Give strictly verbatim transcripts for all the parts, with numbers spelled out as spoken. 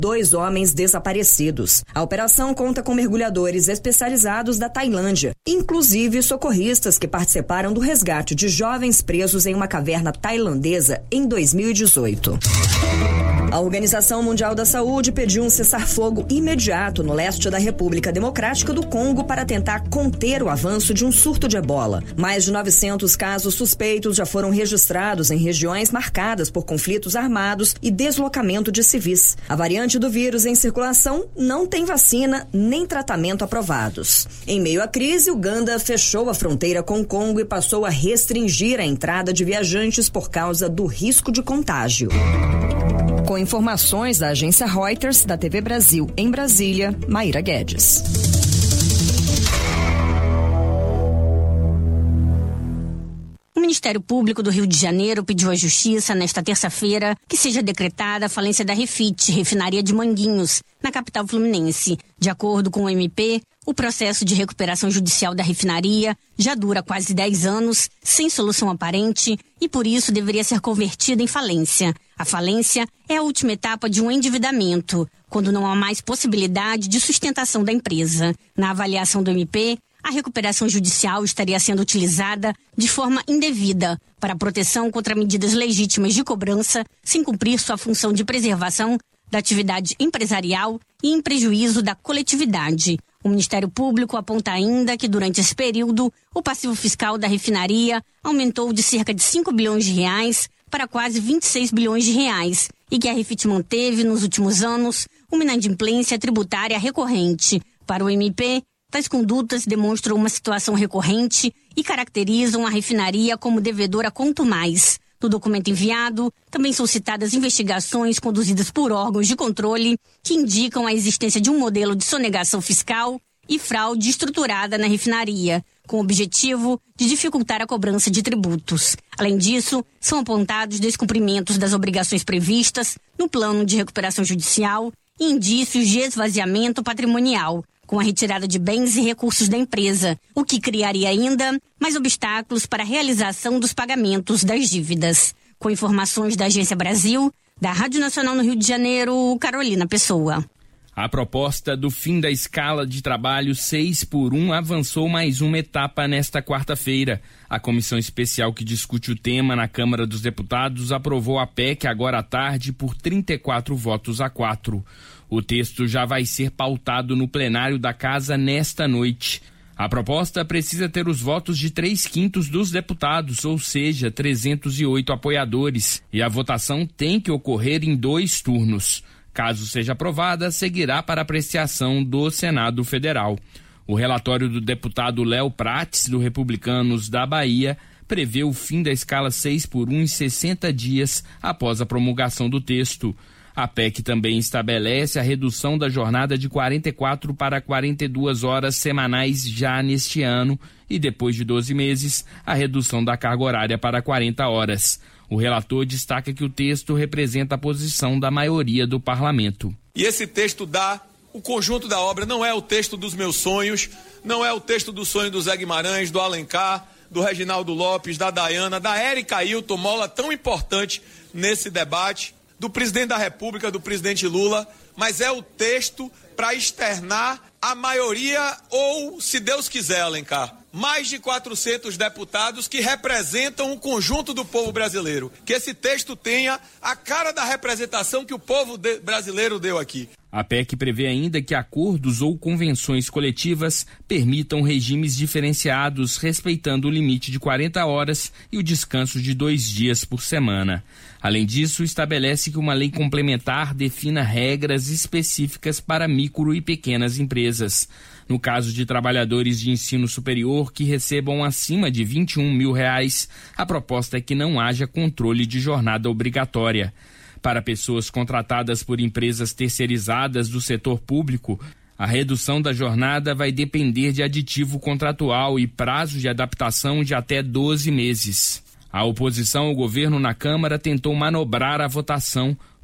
dois homens desaparecidos. A operação conta com mergulhadores especializados da Tailândia, inclusive socorristas que participaram do resgate de jovens presos em uma caverna tailandesa em dois mil e dezoito. A Organização Mundial da Saúde pediu um cessar-fogo imediato no leste da República Democrática do Congo para tentar conter o avanço de um surto de ebola. Mais de novecentos casos suspeitos já foram registrados em regiões marcadas por conflitos armados e deslocamento de civis. A variante do vírus em circulação não tem vacina nem tratamento aprovados. Em meio à crise, Uganda fechou a fronteira com o Congo e passou a restringir a entrada de viajantes por causa do risco de contágio. Com informações da agência Reuters, da T V Brasil em Brasília, Maíra Guedes. O Ministério Público do Rio de Janeiro pediu à Justiça, nesta terça-feira, que seja decretada a falência da Refit, refinaria de Manguinhos, na capital fluminense. De acordo com o M P, o processo de recuperação judicial da refinaria já dura quase dez anos, sem solução aparente, e por isso deveria ser convertida em falência. A falência é a última etapa de um endividamento, quando não há mais possibilidade de sustentação da empresa. Na avaliação do M P, a recuperação judicial estaria sendo utilizada de forma indevida para a proteção contra medidas legítimas de cobrança, sem cumprir sua função de preservação da atividade empresarial e em prejuízo da coletividade. O Ministério Público aponta ainda que, durante esse período, o passivo fiscal da refinaria aumentou de cerca de cinco bilhões de reais para quase vinte e seis bilhões de reais e que a Refit manteve, nos últimos anos, uma inadimplência tributária recorrente. Para o M P, tais condutas demonstram uma situação recorrente e caracterizam a refinaria como devedora quanto mais. No documento enviado, também são citadas investigações conduzidas por órgãos de controle que indicam a existência de um modelo de sonegação fiscal e fraude estruturada na refinaria, com o objetivo de dificultar a cobrança de tributos. Além disso, são apontados descumprimentos das obrigações previstas no plano de recuperação judicial e indícios de esvaziamento patrimonial, com a retirada de bens e recursos da empresa, o que criaria ainda mais obstáculos para a realização dos pagamentos das dívidas. Com informações da Agência Brasil, da Rádio Nacional no Rio de Janeiro, Carolina Pessoa. A proposta do fim da escala de trabalho seis por um avançou mais uma etapa nesta quarta-feira. A comissão especial que discute o tema na Câmara dos Deputados aprovou a P E C agora à tarde por trinta e quatro votos a quatro. O texto já vai ser pautado no plenário da Casa nesta noite. A proposta precisa ter os votos de três quintos dos deputados, ou seja, trezentos e oito apoiadores, e a votação tem que ocorrer em dois turnos. Caso seja aprovada, seguirá para apreciação do Senado Federal. O relatório do deputado Léo Prates, do Republicanos da Bahia, prevê o fim da escala seis por um em sessenta dias após a promulgação do texto. A P E C também estabelece a redução da jornada de quarenta e quatro para quarenta e duas horas semanais já neste ano e, depois de doze meses, a redução da carga horária para quarenta horas. O relator destaca que o texto representa a posição da maioria do parlamento. E esse texto dá o conjunto da obra, não é o texto dos meus sonhos, não é o texto do sonho do Zé Guimarães, do Alencar, do Reginaldo Lopes, da Dayana, da Érica Ailton, mola tão importante nesse debate, do presidente da República, do presidente Lula, mas é o texto para externar a maioria ou, se Deus quiser, Alencar, mais de quatrocentos deputados que representam o conjunto do povo brasileiro. Que esse texto tenha a cara da representação que o povo de- brasileiro deu aqui. A P E C prevê ainda que acordos ou convenções coletivas permitam regimes diferenciados, respeitando o limite de quarenta horas e o descanso de dois dias por semana. Além disso, estabelece que uma lei complementar defina regras específicas para micro e pequenas empresas. No caso de trabalhadores de ensino superior que recebam acima de vinte e um mil reais, a proposta é que não haja controle de jornada obrigatória. Para pessoas contratadas por empresas terceirizadas do setor público, a redução da jornada vai depender de aditivo contratual e prazo de adaptação de até doze meses. A oposição ao governo na Câmara tentou manobrar a votação,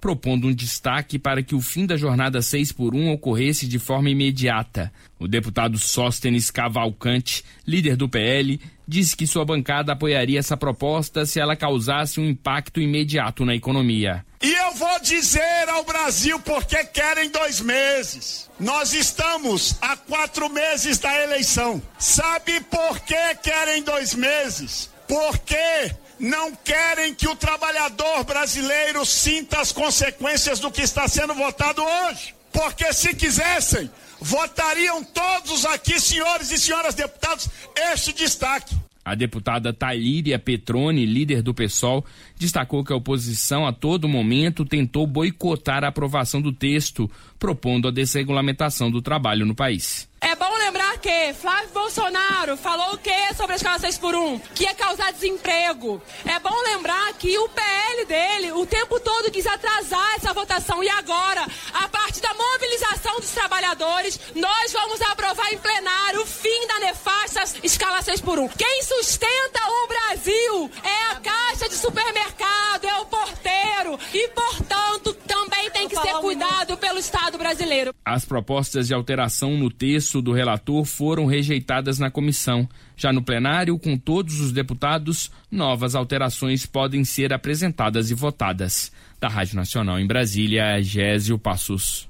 propondo um destaque para que o fim da jornada seis por um ocorresse de forma imediata. O deputado Sóstenes Cavalcante, líder do P L, disse que sua bancada apoiaria essa proposta se ela causasse um impacto imediato na economia. E eu vou dizer ao Brasil porque querem dois meses. Nós estamos a quatro meses da eleição. Sabe por que querem dois meses? Porque não querem que o trabalhador brasileiro sinta as consequências do que está sendo votado hoje. Porque se quisessem, votariam todos aqui, senhores e senhoras deputados, este destaque. A deputada Thalíria Petroni, líder do PSOL, destacou que a oposição a todo momento tentou boicotar a aprovação do texto, propondo a desregulamentação do trabalho no país. É bom lembrar que Flávio Bolsonaro falou o quê sobre a escala seis por um? Que ia causar desemprego. É bom lembrar que o P L dele o tempo todo quis atrasar essa votação e agora, a partir da mobilização dos trabalhadores, nós vamos aprovar em plenário o fim da nefasta escala seis por um. Quem sustenta o Brasil é a caixa de supermercado, é o porteiro e, portanto, também tem que ser cuidado pelo Estado brasileiro. As propostas de alteração no texto do relator foram rejeitadas na comissão. Já no plenário, com todos os deputados, novas alterações podem ser apresentadas e votadas. Da Rádio Nacional em Brasília, Gésio Passos.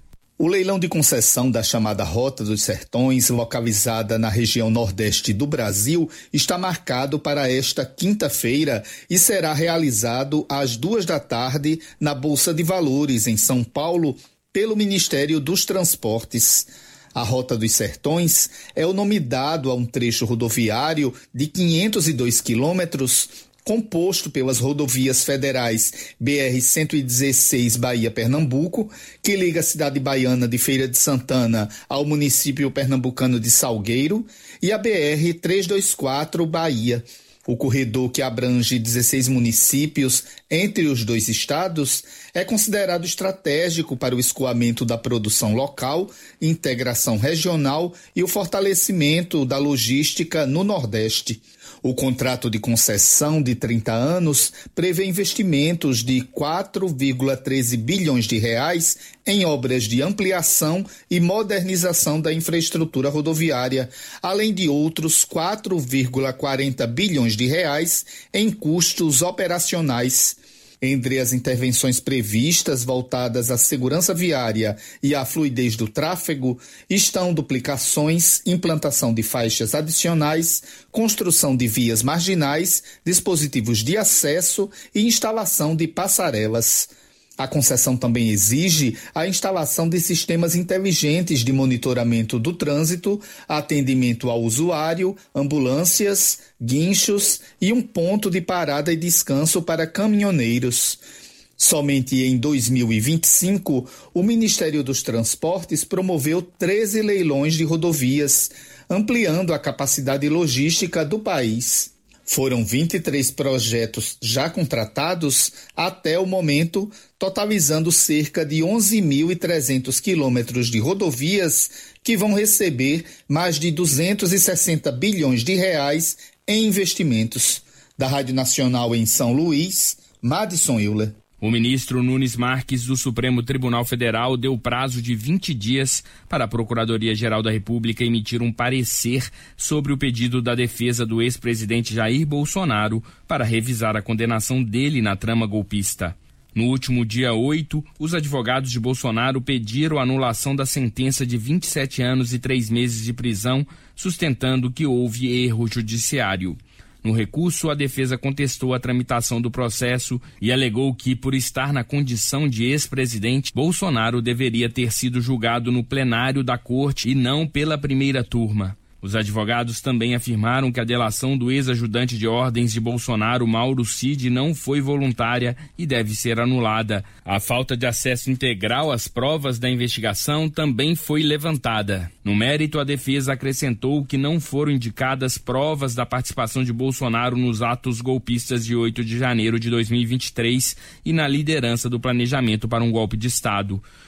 O leilão de concessão da chamada Rota dos Sertões, localizada na região nordeste do Brasil, está marcado para esta quinta-feira e será realizado às duas da tarde na Bolsa de Valores, em São Paulo, pelo Ministério dos Transportes. A Rota dos Sertões é o nome dado a um trecho rodoviário de quinhentos e dois quilômetros, composto pelas rodovias federais B R cento e dezesseis Bahia-Pernambuco, que liga a cidade baiana de Feira de Santana ao município pernambucano de Salgueiro, e a B R trezentos e vinte e quatro Bahia. O corredor, que abrange dezesseis municípios entre os dois estados, é considerado estratégico para o escoamento da produção local, integração regional e o fortalecimento da logística no Nordeste. O contrato de concessão de trinta anos prevê investimentos de quatro vírgula treze bilhões de reais em obras de ampliação e modernização da infraestrutura rodoviária, além de outros quatro vírgula quarenta bilhões de reais em custos operacionais. Entre as intervenções previstas voltadas à segurança viária e à fluidez do tráfego estão duplicações, implantação de faixas adicionais, construção de vias marginais, dispositivos de acesso e instalação de passarelas. A concessão também exige a instalação de sistemas inteligentes de monitoramento do trânsito, atendimento ao usuário, ambulâncias, guinchos e um ponto de parada e descanso para caminhoneiros. Somente em dois mil e vinte e cinco, o Ministério dos Transportes promoveu treze leilões de rodovias, ampliando a capacidade logística do país. Foram vinte e três projetos já contratados até o momento, totalizando cerca de onze mil e trezentos quilômetros de rodovias que vão receber mais de duzentos e sessenta bilhões de reais em investimentos. Da Rádio Nacional em São Luís, Madison Euler. O ministro Nunes Marques, do Supremo Tribunal Federal, deu prazo de vinte dias para a Procuradoria-Geral da República emitir um parecer sobre o pedido da defesa do ex-presidente Jair Bolsonaro para revisar a condenação dele na trama golpista. No último dia oito, os advogados de Bolsonaro pediram a anulação da sentença de vinte e sete anos e três meses de prisão, sustentando que houve erro judiciário. No recurso, a defesa contestou a tramitação do processo e alegou que, por estar na condição de ex-presidente, Bolsonaro deveria ter sido julgado no plenário da corte e não pela primeira turma. Os advogados também afirmaram que a delação do ex-ajudante de ordens de Bolsonaro, Mauro Cid, não foi voluntária e deve ser anulada. A falta de acesso integral às provas da investigação também foi levantada. No mérito, a defesa acrescentou que não foram indicadas provas da participação de Bolsonaro nos atos golpistas de oito de janeiro de dois mil e vinte e três e na liderança do planejamento para um golpe de Estado.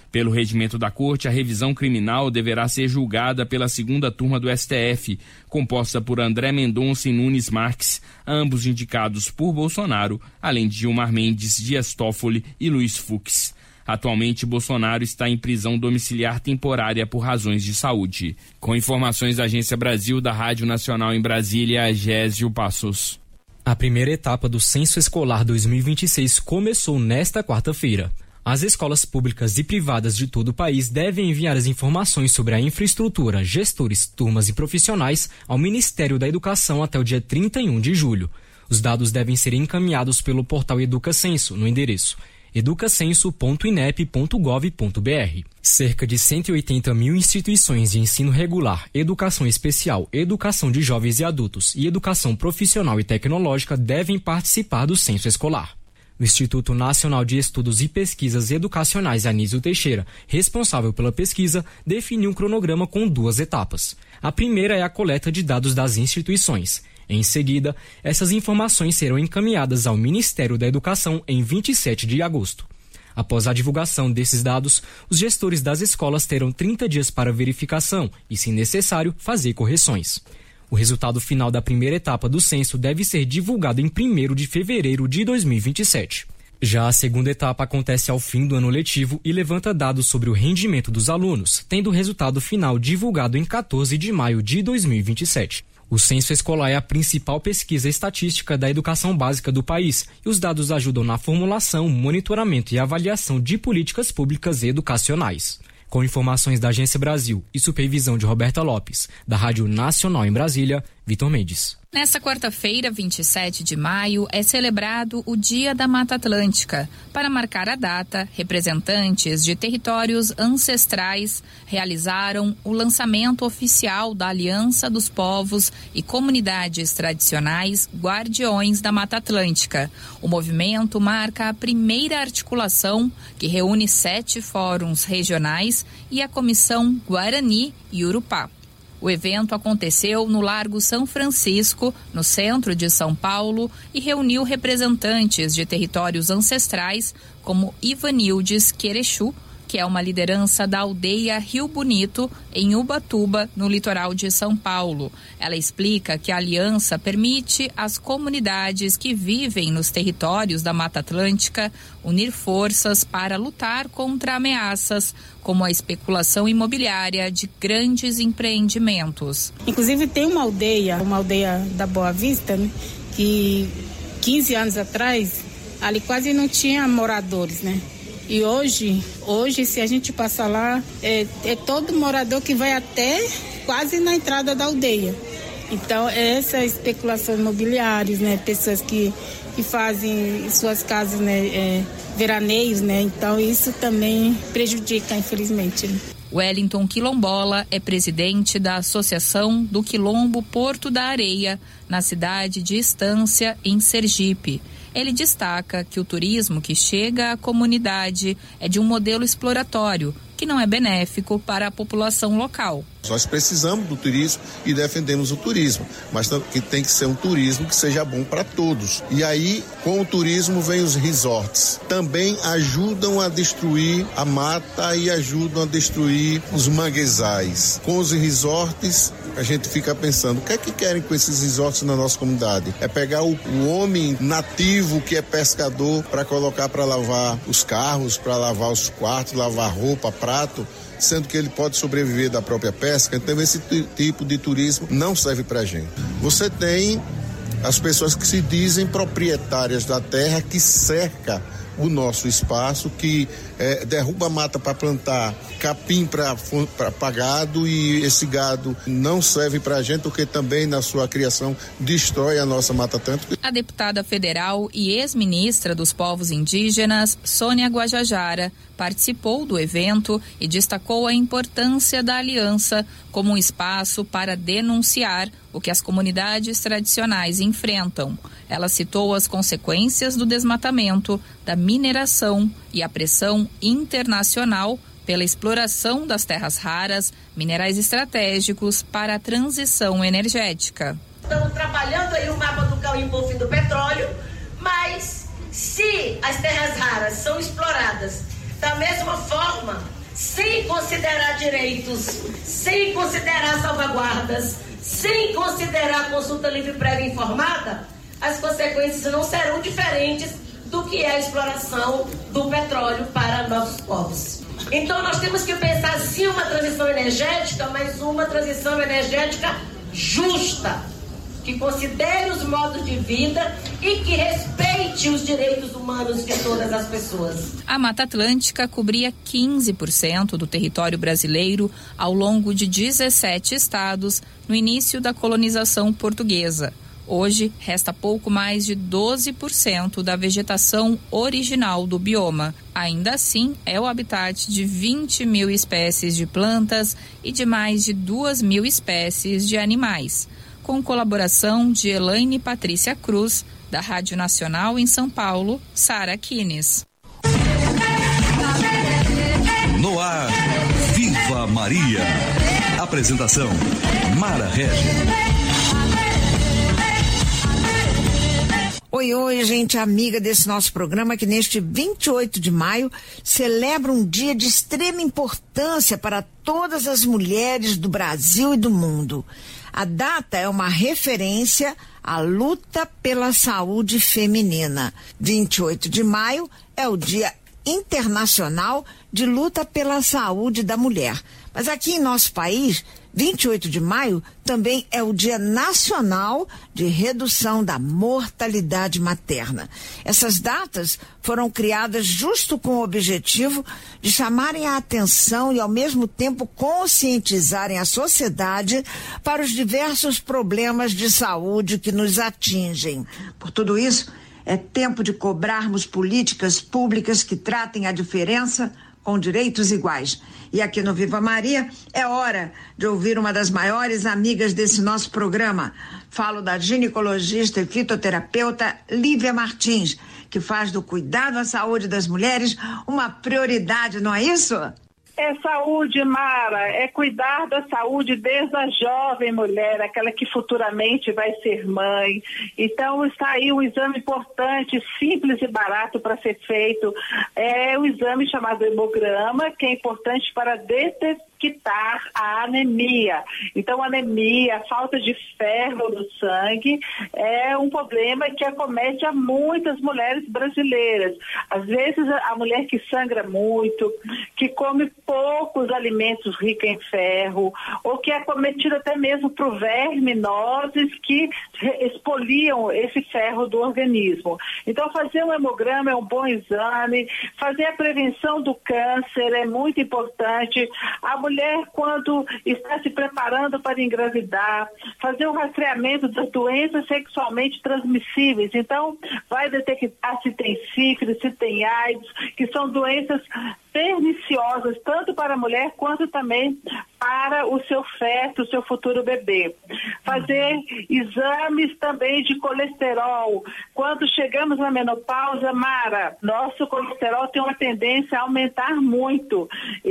Pelo regimento da Corte, a revisão criminal deverá ser julgada pela segunda turma do S T F, composta por André Mendonça e Nunes Marques, ambos indicados por Bolsonaro, além de Gilmar Mendes, Dias Toffoli e Luiz Fux. Atualmente, Bolsonaro está em prisão domiciliar temporária por razões de saúde. Com informações da Agência Brasil, da Rádio Nacional em Brasília, Gésio Passos. A primeira etapa do Censo Escolar dois mil e vinte e seis começou nesta quarta-feira. As escolas públicas e privadas de todo o país devem enviar as informações sobre a infraestrutura, gestores, turmas e profissionais ao Ministério da Educação até o dia trinta e um de julho. Os dados devem ser encaminhados pelo portal EducaCenso, no endereço educacenso ponto inep ponto gov ponto br. Cerca de cento e oitenta mil instituições de ensino regular, educação especial, educação de jovens e adultos e educação profissional e tecnológica devem participar do censo escolar. O Instituto Nacional de Estudos e Pesquisas Educacionais Anísio Teixeira, responsável pela pesquisa, definiu um cronograma com duas etapas. A primeira é a coleta de dados das instituições. Em seguida, essas informações serão encaminhadas ao Ministério da Educação em vinte e sete de agosto. Após a divulgação desses dados, os gestores das escolas terão trinta dias para verificação e, se necessário, fazer correções. O resultado final da primeira etapa do censo deve ser divulgado em primeiro de fevereiro de dois mil e vinte e sete. Já a segunda etapa acontece ao fim do ano letivo e levanta dados sobre o rendimento dos alunos, tendo o resultado final divulgado em quatorze de maio de dois mil e vinte e sete. O censo escolar é a principal pesquisa estatística da educação básica do país e os dados ajudam na formulação, monitoramento e avaliação de políticas públicas educacionais. Com informações da Agência Brasil e supervisão de Roberta Lopes, da Rádio Nacional em Brasília, Vitor Mendes. Nesta quarta-feira, vinte e sete de maio, é celebrado o Dia da Mata Atlântica. Para marcar a data, representantes de territórios ancestrais realizaram o lançamento oficial da Aliança dos Povos e Comunidades Tradicionais Guardiões da Mata Atlântica. O movimento marca a primeira articulação que reúne sete fóruns regionais e a Comissão Guarani e Urupá. O evento aconteceu no Largo São Francisco, no centro de São Paulo, e reuniu representantes de territórios ancestrais como Ivanildes Querechu, que é uma liderança da aldeia Rio Bonito, em Ubatuba, no litoral de São Paulo. Ela explica que a aliança permite às comunidades que vivem nos territórios da Mata Atlântica unir forças para lutar contra ameaças, como a especulação imobiliária de grandes empreendimentos. Inclusive tem uma aldeia, uma aldeia da Boa Vista, né, que quinze anos atrás, ali quase não tinha moradores, né? E hoje, hoje, se a gente passar lá, é, é todo morador que vai até quase na entrada da aldeia. Então, essa especulação imobiliária, né? Pessoas que, que fazem suas casas, né? É, veraneios, né? Então, isso também prejudica, infelizmente. Wellington Quilombola é presidente da Associação do Quilombo Porto da Areia, na cidade de Estância, em Sergipe. Ele destaca que o turismo que chega à comunidade é de um modelo exploratório, que não é benéfico para a população local. Nós precisamos do turismo e defendemos o turismo, mas que tem que ser um turismo que seja bom para todos. E aí, com o turismo, vem os resorts. Também ajudam a destruir a mata e ajudam a destruir os manguezais. Com os resorts, a gente fica pensando, o que é que querem com esses resorts na nossa comunidade? É pegar o, o homem nativo que é pescador para colocar para lavar os carros, para lavar os quartos, lavar roupa, prato, sendo que ele pode sobreviver da própria pesca. Então esse t- tipo de turismo não serve para a gente. Você tem as pessoas que se dizem proprietárias da terra, que cerca o nosso espaço, que é, derruba a mata para plantar capim para gado, e esse gado não serve para a gente, porque também na sua criação destrói a nossa Mata Atlântica. A deputada federal e ex-ministra dos povos indígenas, Sônia Guajajara, participou do evento e destacou a importância da aliança como um espaço para denunciar o que as comunidades tradicionais enfrentam. Ela citou as consequências do desmatamento, da mineração e a pressão internacional pela exploração das terras raras, minerais estratégicos para a transição energética. Estamos trabalhando aí o mapa do Cauim-Pou do petróleo, mas se as terras raras são exploradas da mesma forma sem considerar direitos, sem considerar salvaguardas, sem considerar a consulta livre prévia informada, as consequências não serão diferentes do que é a exploração do petróleo para nossos povos. Então nós temos que pensar sim uma transição energética, mas uma transição energética justa, que considere os modos de vida e que respeite os direitos humanos de todas as pessoas. A Mata Atlântica cobria quinze por cento do território brasileiro ao longo de dezessete estados no início da colonização portuguesa. Hoje, resta pouco mais de doze por cento da vegetação original do bioma. Ainda assim, é o habitat de vinte mil espécies de plantas e de mais de duas mil espécies de animais. Com colaboração de Elaine Patrícia Cruz, da Rádio Nacional em São Paulo, Sara Kines. No ar, Viva Maria. Apresentação, Mara Regis. Oi, oi, gente amiga desse nosso programa que neste vinte e oito de maio celebra um dia de extrema importância para todas as mulheres do Brasil e do mundo. A data é uma referência à luta pela saúde feminina. vinte e oito de maio é o Dia Internacional de Luta pela Saúde da Mulher. Mas aqui em nosso país, vinte e oito de maio também é o Dia Nacional de Redução da Mortalidade Materna. Essas datas foram criadas justo com o objetivo de chamarem a atenção e, ao mesmo tempo, conscientizarem a sociedade para os diversos problemas de saúde que nos atingem. Por tudo isso, é tempo de cobrarmos políticas públicas que tratem a diferença com direitos iguais. E aqui no Viva Maria é hora de ouvir uma das maiores amigas desse nosso programa. Falo da ginecologista e fitoterapeuta Lívia Martins, que faz do cuidado à saúde das mulheres uma prioridade, não é isso? É saúde, Mara, é cuidar da saúde desde a jovem mulher, aquela que futuramente vai ser mãe. Então está aí um exame importante, simples e barato para ser feito. É o exame chamado hemograma, que é importante para detectar a anemia. Então, anemia, falta de ferro no sangue é um problema que acomete a muitas mulheres brasileiras. Às vezes, a mulher que sangra muito, que come poucos alimentos ricos em ferro, ou que é acometida até mesmo por verminoses que expoliam esse ferro do organismo. Então, fazer um hemograma é um bom exame, fazer a prevenção do câncer é muito importante. A mulher, quando está se preparando para engravidar, fazer o rastreamento das doenças sexualmente transmissíveis. Então, vai detectar se tem sífilis, se tem AIDS, que são doenças perniciosas, tanto para a mulher quanto também para o seu feto, o seu futuro bebê. Fazer exames também de colesterol. Quando chegamos na menopausa, Mara, nosso colesterol tem uma tendência a aumentar muito.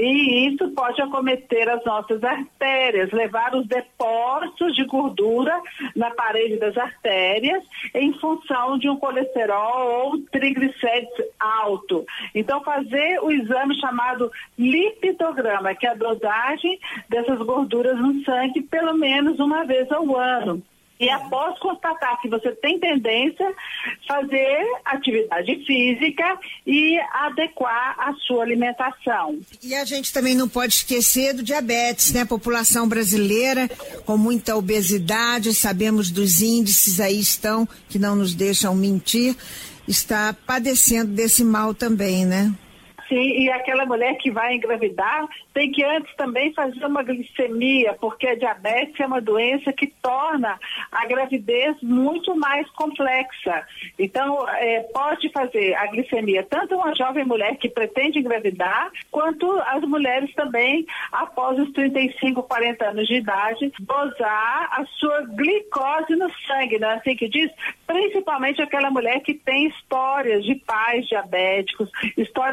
E isso pode acometer as nossas artérias, levar os depósitos de gordura na parede das artérias em função de um colesterol ou triglicérides alto. Então, fazer o exame chamado lipidograma, que é a dosagem dessas gorduras no sangue pelo menos uma vez ao ano. E após constatar que você tem tendência, fazer atividade física e adequar a sua alimentação. E a gente também não pode esquecer do diabetes, né? A população brasileira com muita obesidade, sabemos dos índices aí estão, que não nos deixam mentir, está padecendo desse mal também, né? Sim, e aquela mulher que vai engravidar tem que antes também fazer uma glicemia, porque a diabetes é uma doença que torna a gravidez muito mais complexa. Então, é, pode fazer a glicemia tanto uma jovem mulher que pretende engravidar, quanto as mulheres também, após os trinta e cinco, quarenta anos de idade, dosar a sua glicose no sangue, não é assim que diz? Principalmente aquela mulher que tem histórias de pais diabéticos, história de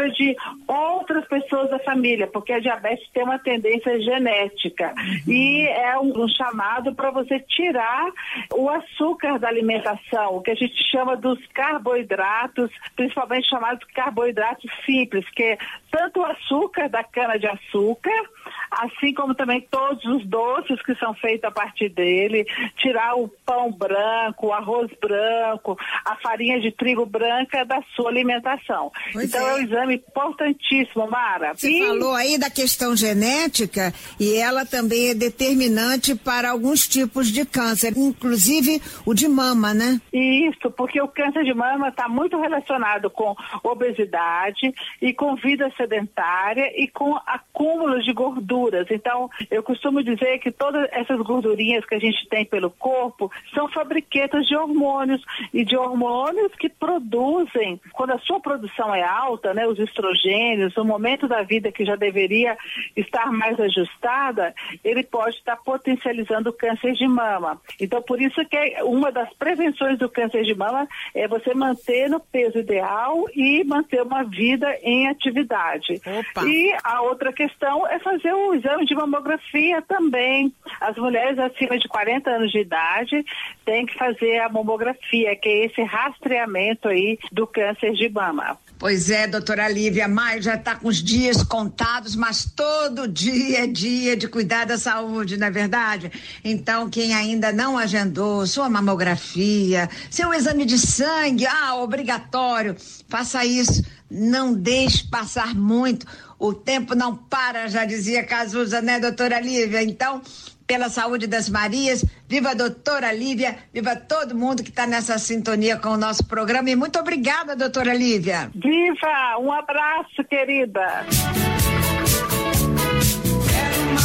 outras pessoas da família, porque a diabetes tem uma tendência genética. Uhum. E é um, um chamado para você tirar o açúcar da alimentação, o que a gente chama dos carboidratos, principalmente chamados carboidratos simples, que é tanto o açúcar da cana-de-açúcar, assim como também todos os doces que são feitos a partir dele, tirar o pão branco, o arroz branco, a farinha de trigo branca da sua alimentação. Pois então é. é um exame importantíssimo, Mara. Você e... falou aí da questão genética e ela também é determinante para alguns tipos de câncer, inclusive o de mama, né? Isso, porque o câncer de mama está muito relacionado com obesidade e com vida sedentária e com acúmulos de gorduras. Então, eu costumo dizer que todas essas gordurinhas que a gente tem pelo corpo são fabriquetas de hormônios e de hormônios que produzem, quando a sua produção é alta, né, os estrogênios, no momento da vida que já deveria estar mais ajustada, ele pode estar potencializando o câncer de mama. Então, por isso que uma das prevenções do câncer de mama é você manter no peso ideal e manter uma vida em atividade. Opa. E a outra questão é fazer o exame de mamografia também. As mulheres acima de quarenta anos de idade têm que fazer a mamografia, que é esse rastreamento aí do câncer de mama. Pois é, doutora Lívia, maio já está com os dias contados, mas todo dia é dia de cuidar da saúde, não é verdade? Então, quem ainda não agendou sua mamografia, seu exame de sangue, ah, obrigatório, faça isso, não deixe passar muito, o tempo não para, já dizia Cazuza, né, doutora Lívia? Então, pela saúde das Marias, viva a doutora Lívia, viva todo mundo que está nessa sintonia com o nosso programa e muito obrigada, doutora Lívia. Viva, um abraço, querida. Quero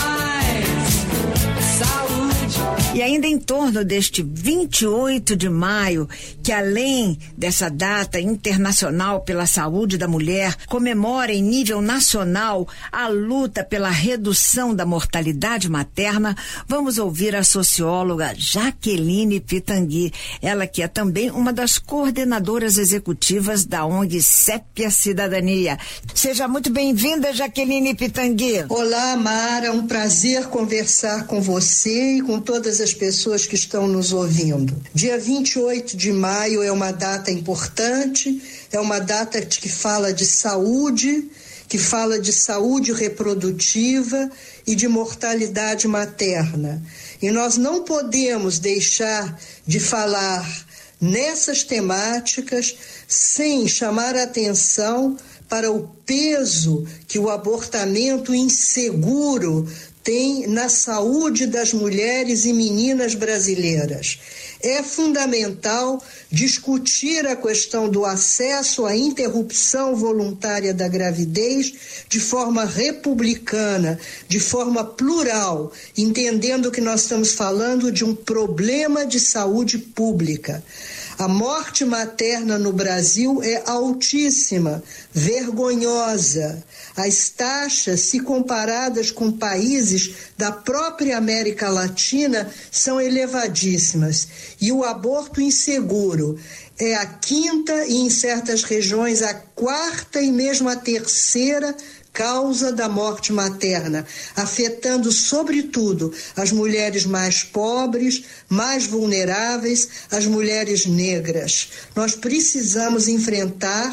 mais saúde. E ainda em torno deste vinte e oito de maio, que além dessa data internacional pela saúde da mulher, comemora em nível nacional a luta pela redução da mortalidade materna, vamos ouvir a socióloga Jaqueline Pitangui, ela que é também uma das coordenadoras executivas da O N G Sépia Cidadania. Seja muito bem-vinda, Jaqueline Pitangui. Olá, Mara, um prazer conversar com você e com todas as pessoas que estão nos ouvindo. Dia vinte e oito de maio é uma data importante, é uma data que fala de saúde, que fala de saúde reprodutiva e de mortalidade materna. E nós não podemos deixar de falar nessas temáticas sem chamar a atenção para o peso que o abortamento inseguro tem na saúde das mulheres e meninas brasileiras. É fundamental discutir a questão do acesso à interrupção voluntária da gravidez de forma republicana, de forma plural, entendendo que nós estamos falando de um problema de saúde pública. A morte materna no Brasil é altíssima, vergonhosa. As taxas, se comparadas com países da própria América Latina, são elevadíssimas. E o aborto inseguro é a quinta e, em certas regiões, a quarta e mesmo a terceira causa da morte materna, afetando sobretudo as mulheres mais pobres, mais vulneráveis, as mulheres negras. Nós precisamos enfrentar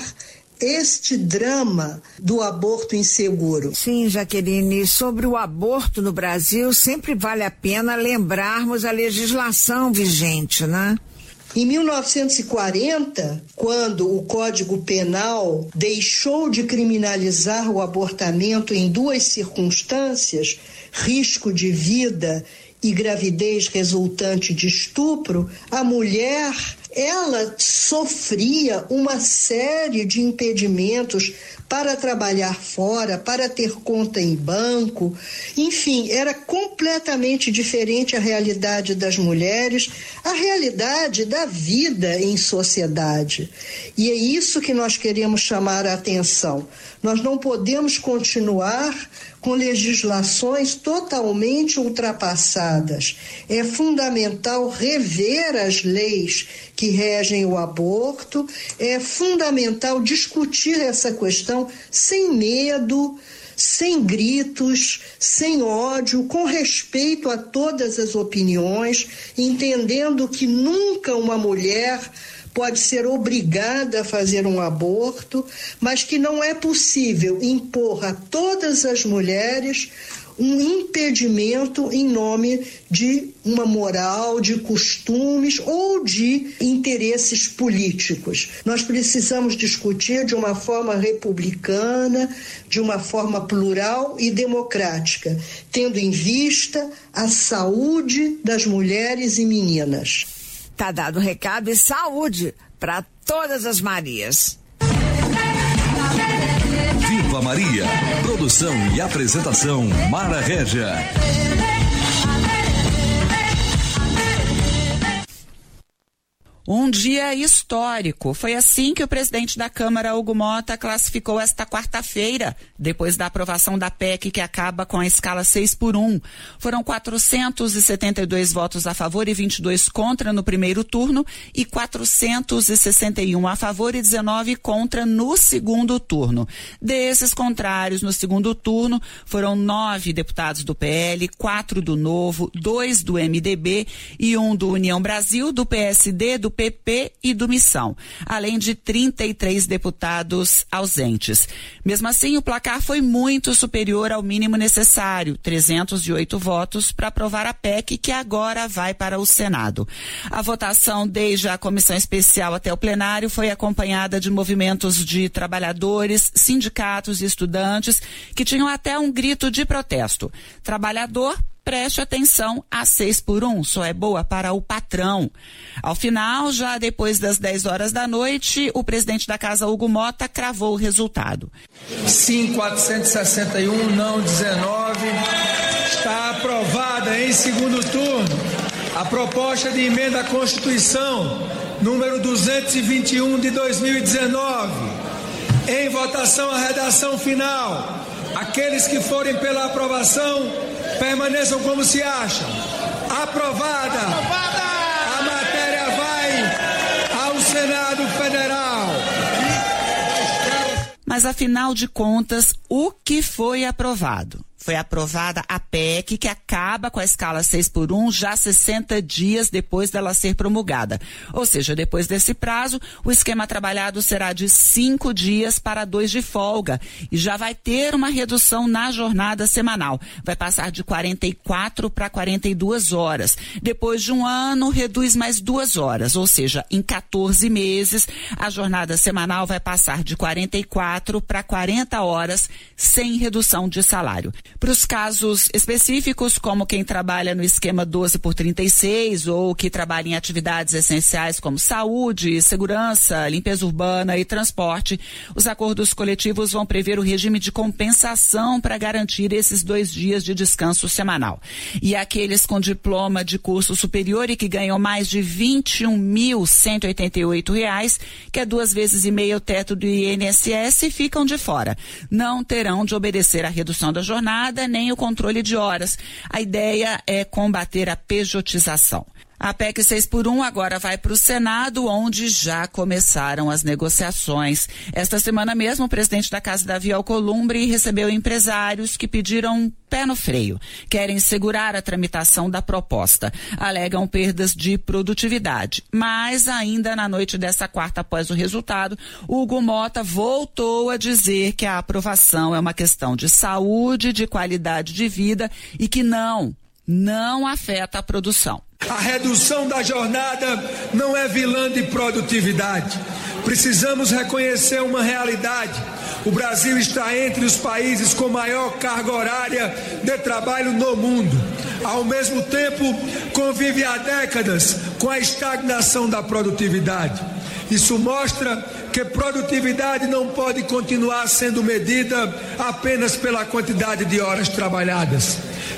este drama do aborto inseguro. Sim, Jaqueline, sobre o aborto no Brasil, sempre vale a pena lembrarmos a legislação vigente, né? Em mil novecentos e quarenta, quando o Código Penal deixou de criminalizar o abortamento em duas circunstâncias, risco de vida e gravidez resultante de estupro, a mulher, ela sofria uma série de impedimentos para trabalhar fora, para ter conta em banco, enfim, era complicado. completamente diferente a realidade das mulheres, a realidade da vida em sociedade. E é isso que nós queremos chamar a atenção. Nós não podemos continuar com legislações totalmente ultrapassadas. É fundamental rever as leis que regem o aborto, é fundamental discutir essa questão sem medo, sem gritos, sem ódio, com respeito a todas as opiniões, entendendo que nunca uma mulher pode ser obrigada a fazer um aborto, mas que não é possível impor a todas as mulheres um impedimento em nome de uma moral, de costumes ou de interesses políticos. Nós precisamos discutir de uma forma republicana, de uma forma plural e democrática, tendo em vista a saúde das mulheres e meninas. Tá dado o recado e saúde para todas as Marias. Viva Maria. Produção e apresentação Mara Régia. Um dia histórico. Foi assim que o presidente da Câmara, Hugo Mota, classificou esta quarta-feira, depois da aprovação da P E C que acaba com a escala seis por um. Foram quatrocentos e setenta e dois votos a favor e vinte e dois contra no primeiro turno e quatrocentos e sessenta e um a favor e dezenove contra no segundo turno. Desses contrários, no segundo turno, foram nove deputados do P L, quatro do Novo, dois do M D B e um do União Brasil, do P S D, do P P e do Missão, além de trinta e três deputados ausentes. Mesmo assim, o placar foi muito superior ao mínimo necessário, trezentos e oito votos, para aprovar a P E C que agora vai para o Senado. A votação, desde a comissão especial até o plenário, foi acompanhada de movimentos de trabalhadores, sindicatos e estudantes que tinham até um grito de protesto. Trabalhador, preste atenção, a seis por um só é boa para o patrão. Ao final, já depois das dez horas da noite, o presidente da Casa, Hugo Mota, cravou o resultado. Sim, quatrocentos e sessenta e um, não dezenove. Está aprovada em segundo turno a proposta de emenda à Constituição número duzentos e vinte e um de dois mil e dezenove. Em votação a redação final. Aqueles que forem pela aprovação permaneçam como se acham. Aprovada. Aprovada. A matéria vai ao Senado Federal. Mas afinal de contas, o que foi aprovado? Foi aprovada a P E C que acaba com a escala seis por um já sessenta dias depois dela ser promulgada. Ou seja, depois desse prazo, o esquema trabalhado será de cinco dias para dois de folga e já vai ter uma redução na jornada semanal. Vai passar de quarenta e quatro para quarenta e duas horas. Depois de um ano, reduz mais duas horas. Ou seja, em quatorze meses, a jornada semanal vai passar de quarenta e quatro para quarenta horas sem redução de salário. Para os casos específicos, como quem trabalha no esquema doze por trinta e seis ou que trabalha em atividades essenciais como saúde, segurança, limpeza urbana e transporte, os acordos coletivos vão prever o regime de compensação para garantir esses dois dias de descanso semanal. E aqueles com diploma de curso superior e que ganham mais de vinte e um mil cento e oitenta e oito reais, que é duas vezes e meio o teto do I N S S, ficam de fora. Não terão de obedecer à redução da jornada nem o controle de horas. A ideia é combater a pejotização. A P E C seis por um agora vai para o Senado, onde já começaram as negociações. Esta semana mesmo, o presidente da Casa, Davi Alcolumbre, recebeu empresários que pediram um pé no freio. Querem segurar a tramitação da proposta. Alegam perdas de produtividade. Mas ainda na noite dessa quarta, após o resultado, Hugo Mota voltou a dizer que a aprovação é uma questão de saúde, de qualidade de vida e que não, não afeta a produção. A redução da jornada não é vilã de produtividade. Precisamos reconhecer uma realidade. O Brasil está entre os países com maior carga horária de trabalho no mundo. Ao mesmo tempo, convive há décadas com a estagnação da produtividade. Isso mostra que produtividade não pode continuar sendo medida apenas pela quantidade de horas trabalhadas.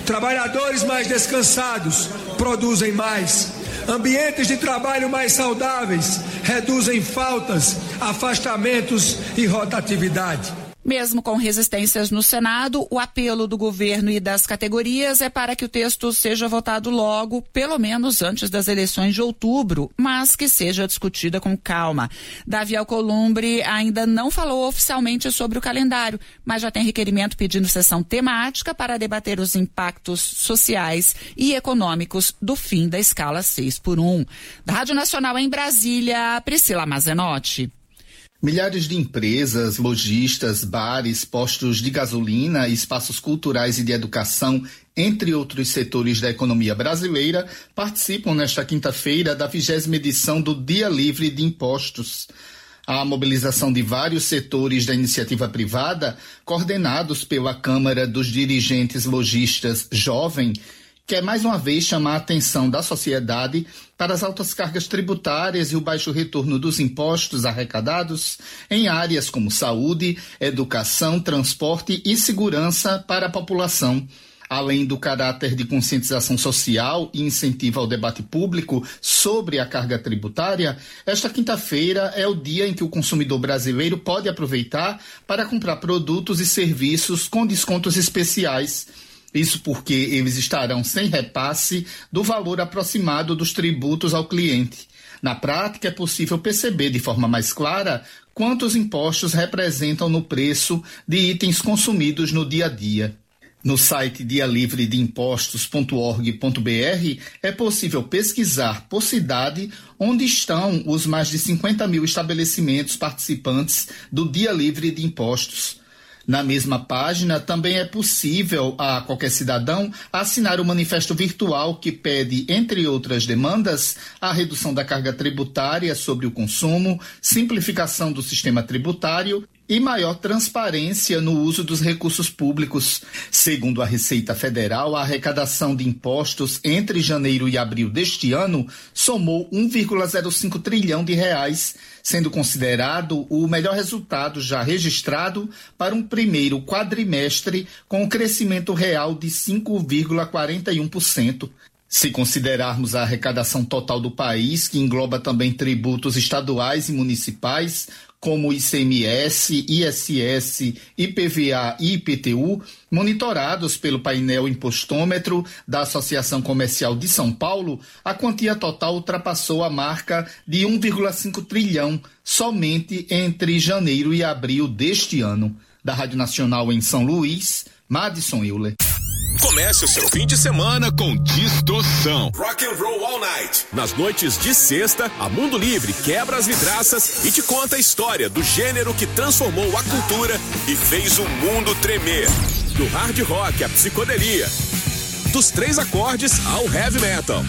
Trabalhadores mais descansados produzem mais. Ambientes de trabalho mais saudáveis reduzem faltas, afastamentos e rotatividade. Mesmo com resistências no Senado, o apelo do governo e das categorias é para que o texto seja votado logo, pelo menos antes das eleições de outubro, mas que seja discutida com calma. Davi Alcolumbre ainda não falou oficialmente sobre o calendário, mas já tem requerimento pedindo sessão temática para debater os impactos sociais e econômicos do fim da escala seis por um. Da Rádio Nacional em Brasília, Priscila Mazenotti. Milhares de empresas, lojistas, bares, postos de gasolina, espaços culturais e de educação, entre outros setores da economia brasileira, participam nesta quinta-feira da vigésima edição do Dia Livre de Impostos. A mobilização de vários setores da iniciativa privada, coordenados pela Câmara dos Dirigentes Lojistas Jovem, quer mais uma vez chamar a atenção da sociedade para as altas cargas tributárias e o baixo retorno dos impostos arrecadados em áreas como saúde, educação, transporte e segurança para a população. Além do caráter de conscientização social e incentivo ao debate público sobre a carga tributária, esta quinta-feira é o dia em que o consumidor brasileiro pode aproveitar para comprar produtos e serviços com descontos especiais. Isso porque eles estarão sem repasse do valor aproximado dos tributos ao cliente. Na prática, é possível perceber de forma mais clara quantos impostos representam no preço de itens consumidos no dia a dia. No site dia livre de impostos ponto org ponto br é possível pesquisar por cidade onde estão os mais de cinquenta mil estabelecimentos participantes do Dia Livre de Impostos. Na mesma página, também é possível a qualquer cidadão assinar o manifesto virtual que pede, entre outras demandas, a redução da carga tributária sobre o consumo, simplificação do sistema tributário e maior transparência no uso dos recursos públicos. Segundo a Receita Federal, a arrecadação de impostos entre janeiro e abril deste ano somou um vírgula zero cinco trilhão de reais, sendo considerado o melhor resultado já registrado para um primeiro quadrimestre com um crescimento real de cinco vírgula quarenta e um por cento. Se considerarmos a arrecadação total do país, que engloba também tributos estaduais e municipais, como I C M S, I S S, I P V A e I P T U, monitorados pelo painel impostômetro da Associação Comercial de São Paulo, a quantia total ultrapassou a marca de um vírgula cinco trilhão somente entre janeiro e abril deste ano. Da Rádio Nacional em São Luís, Madison Euler. Comece o seu fim de semana com distorção. Rock and Roll All Night. Nas noites de sexta, a Mundo Livre quebra as vidraças e te conta a história do gênero que transformou a cultura e fez o mundo tremer. Do hard rock à psicodelia, dos três acordes ao heavy metal,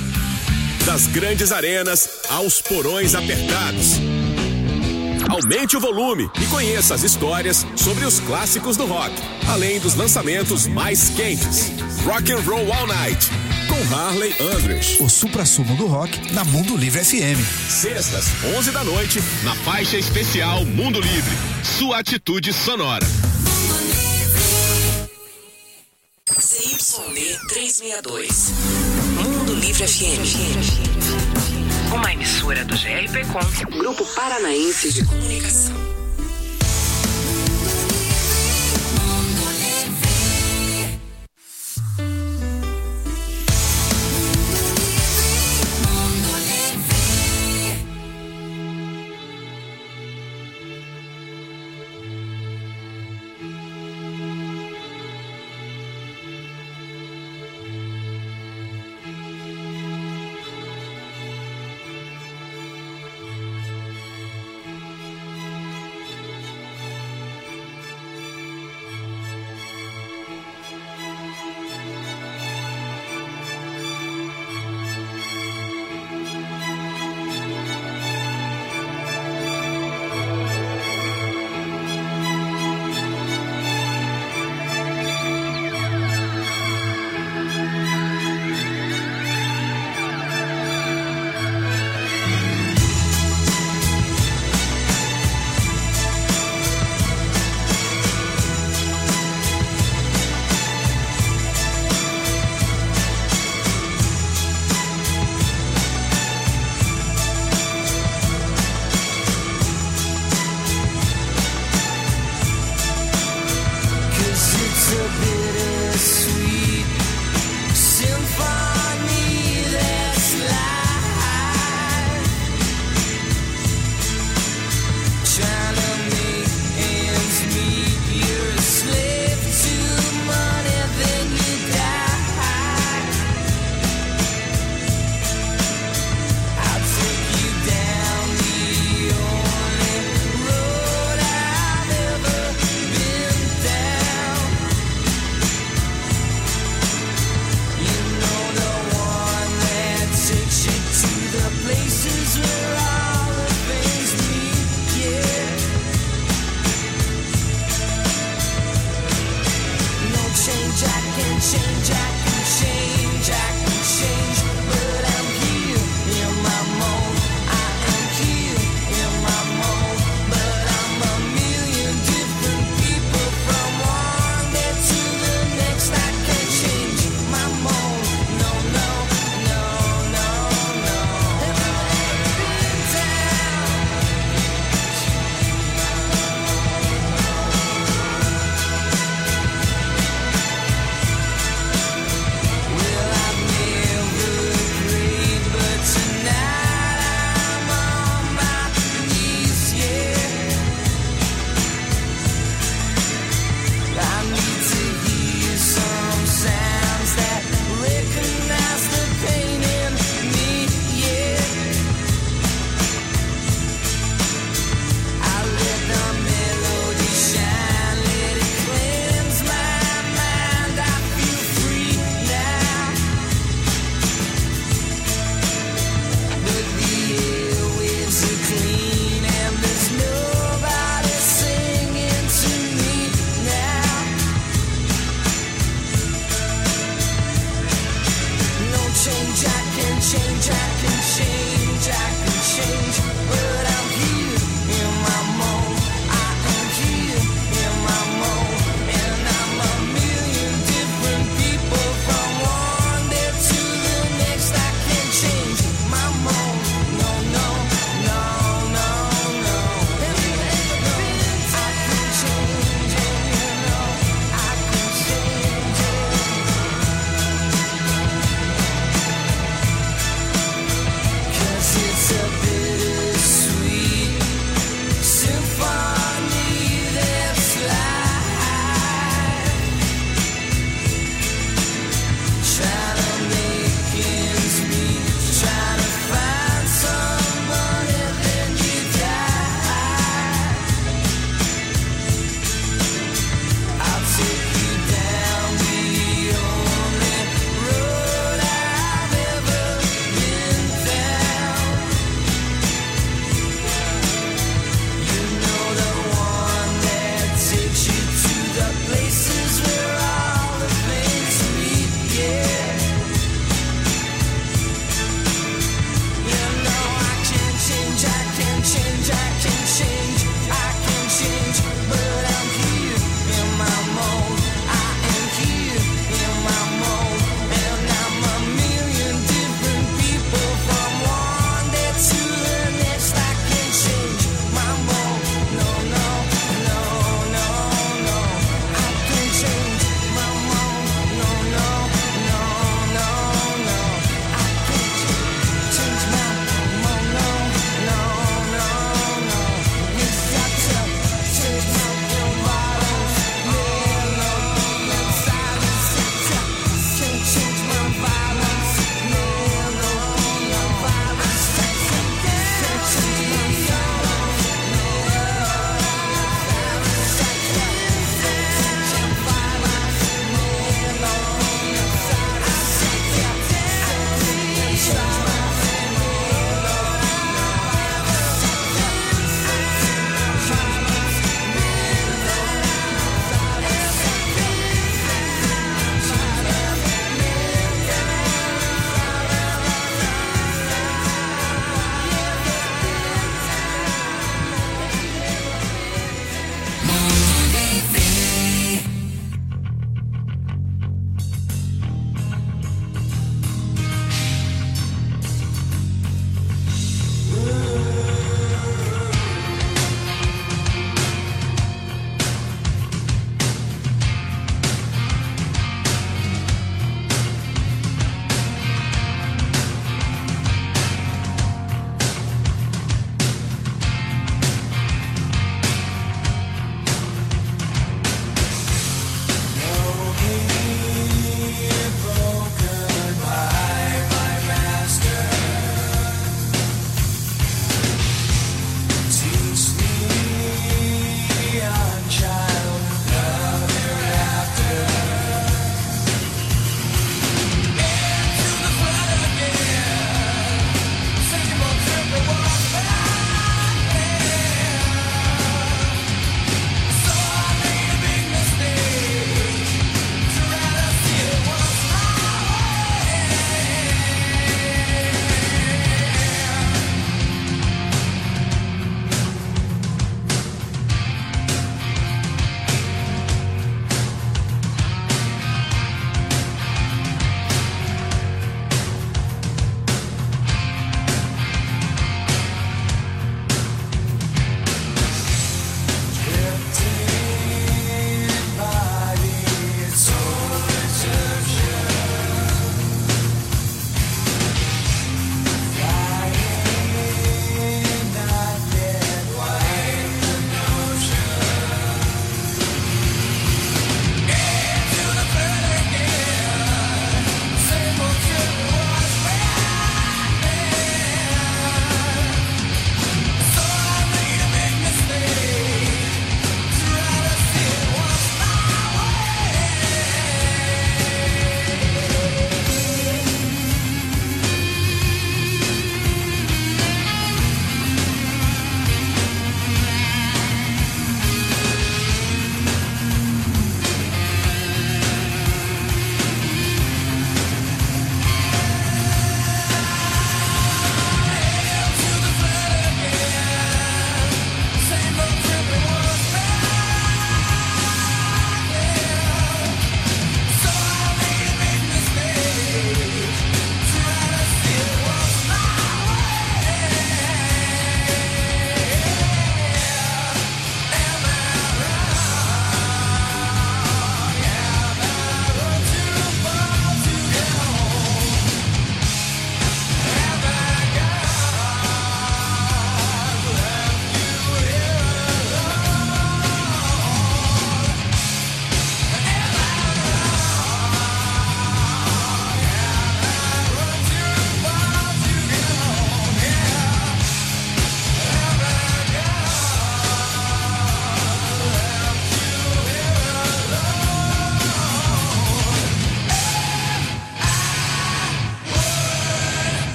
das grandes arenas aos porões apertados. Aumente o volume e conheça as histórias sobre os clássicos do rock, além dos lançamentos mais quentes. Rock and Roll All Night, com Harley Andrews. O suprassumo do rock na Mundo Livre F M. Sextas, onze da noite, na faixa especial Mundo Livre. Sua atitude sonora. C Y D trezentos e sessenta e dois. Mundo Livre F M. Uma emissora do G R P Com, Grupo Paranaense de Comunicação.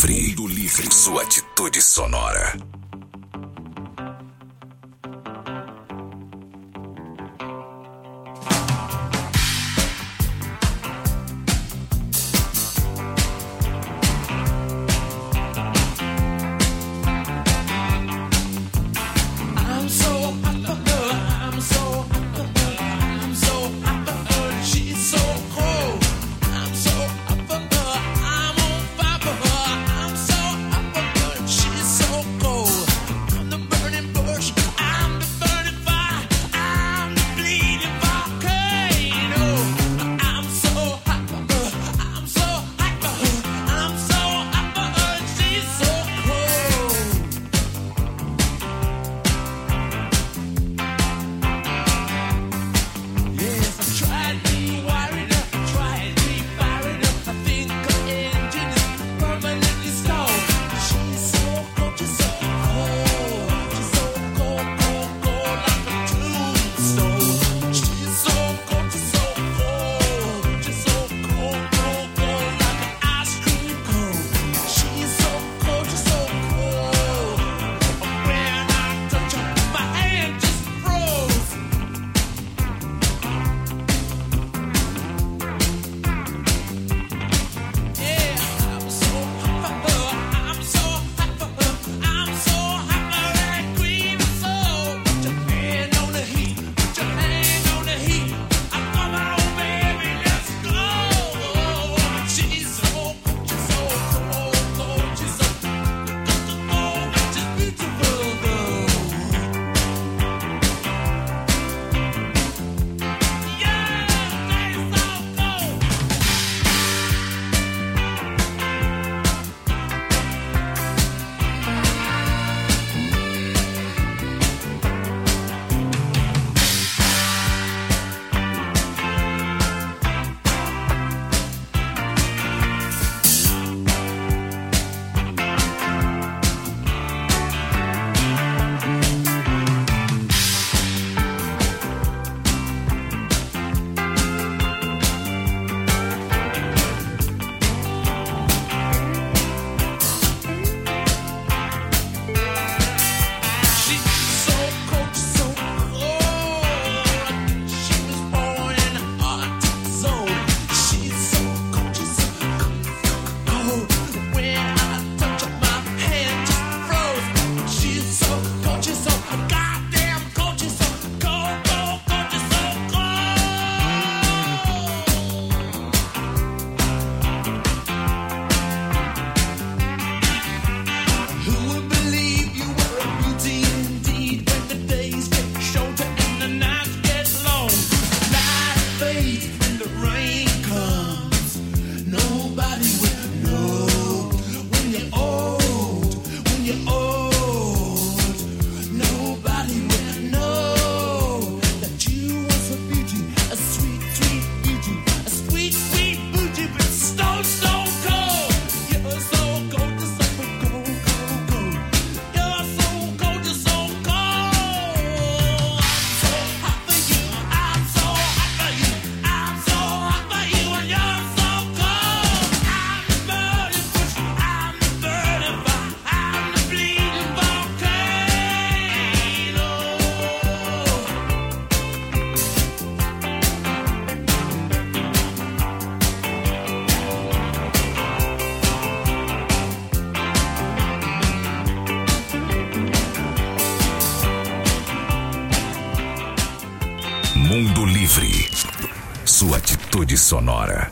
Livre. Mundo Livre. Sua atitude sonora. Mundo Livre. Sua atitude sonora.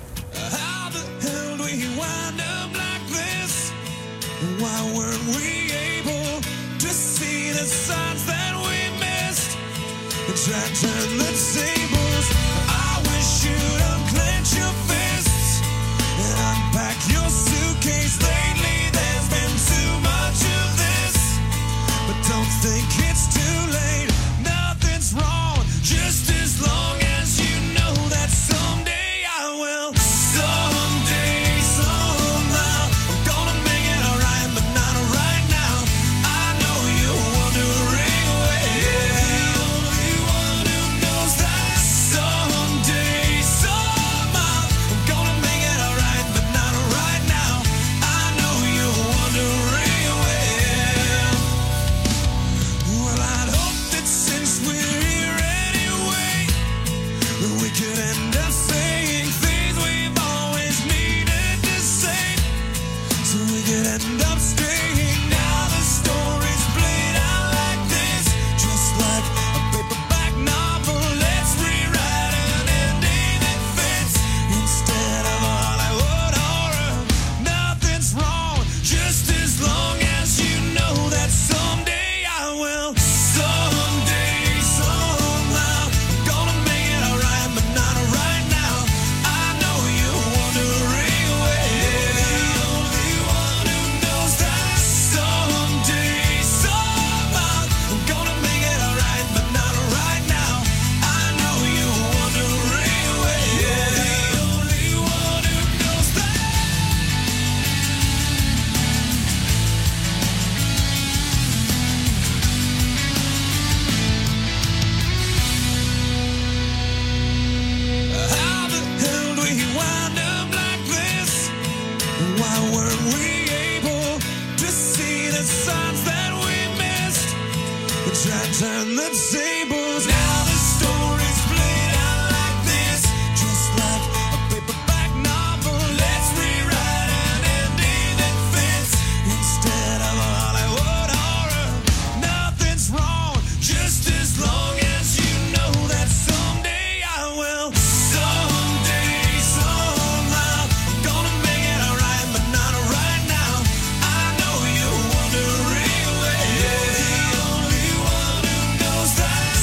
Why weren't we able to see the signs that we missed? We tried to turn the tables. Now the story's played out like this, just like a paperback novel. Let's rewrite an ending that fits instead of a Hollywood horror. Nothing's wrong, just as long as you know that someday I will. Someday, somehow, I'm gonna make it alright, but not right now. I know you're wondering where. You're the only one who knows that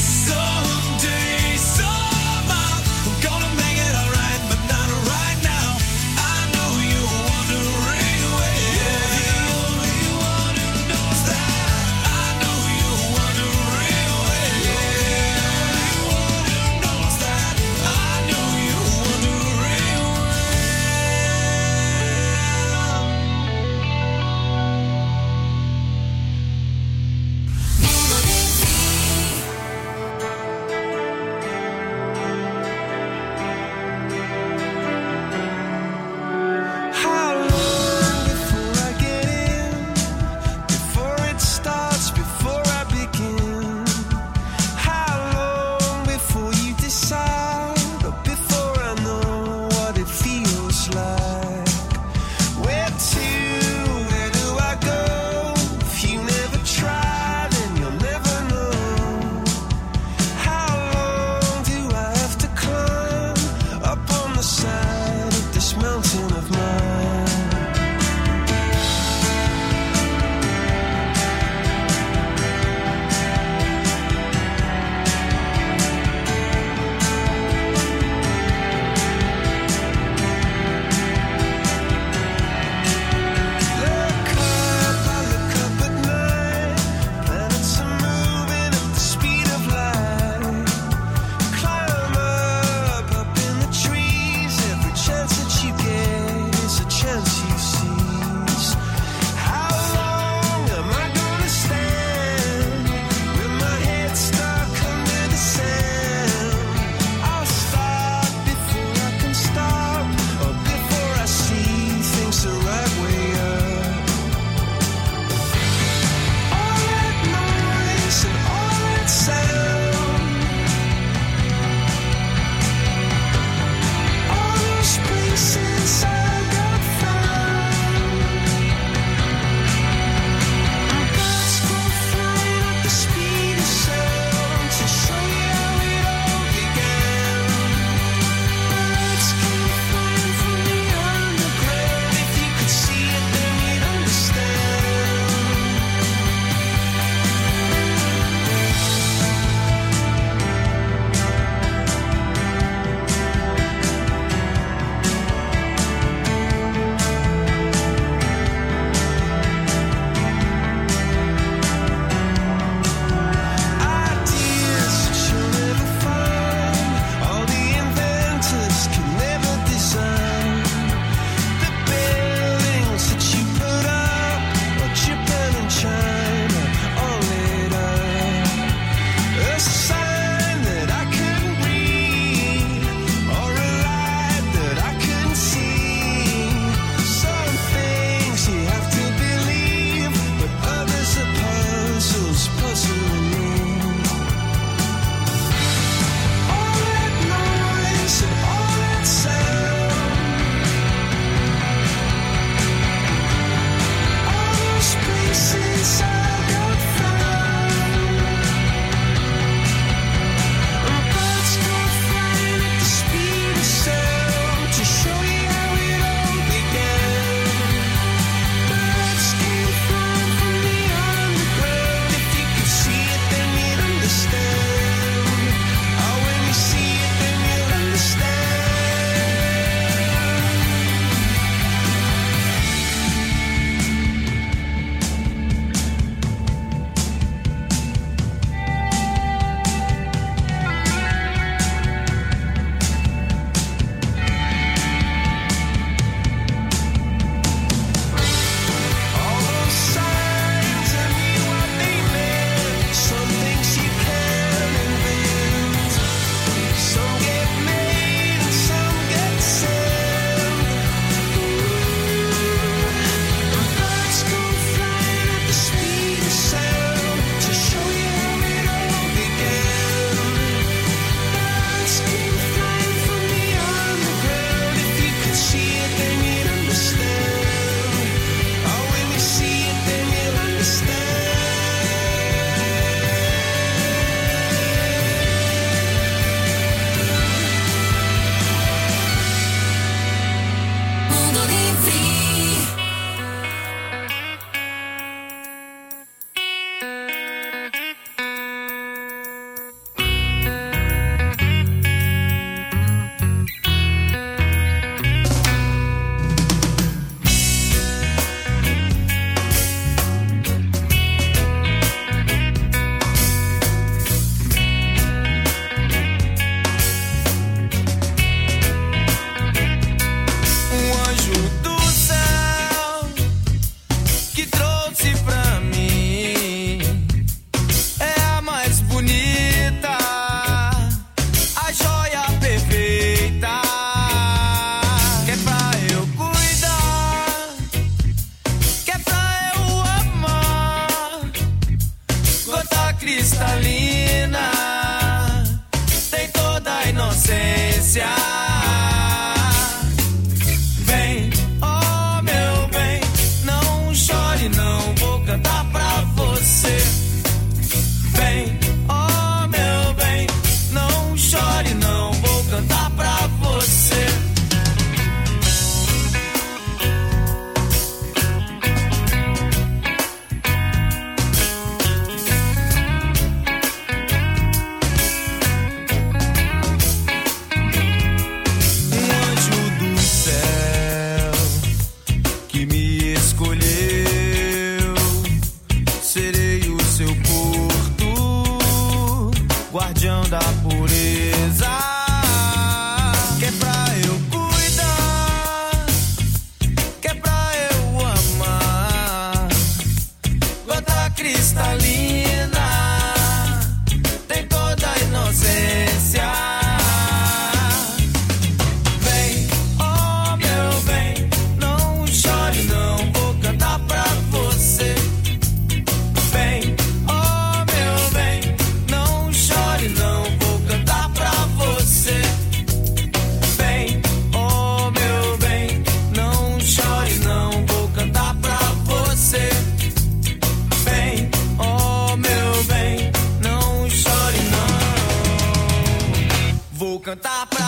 cantar pra